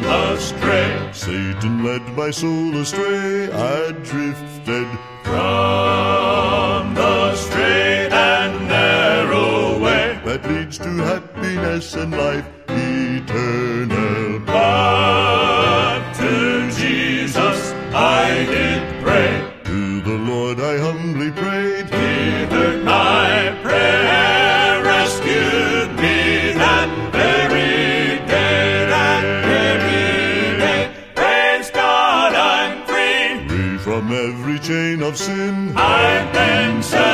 astray. Satan led my soul astray. I drifted from the straight and narrow way that leads to happiness and life eternal. But to Jesus I did pray. To the Lord I humbly prayed. He heard my prayer, rescued me that very day, that very day. Praise God, I'm free. Free from every chain of sin. I've been set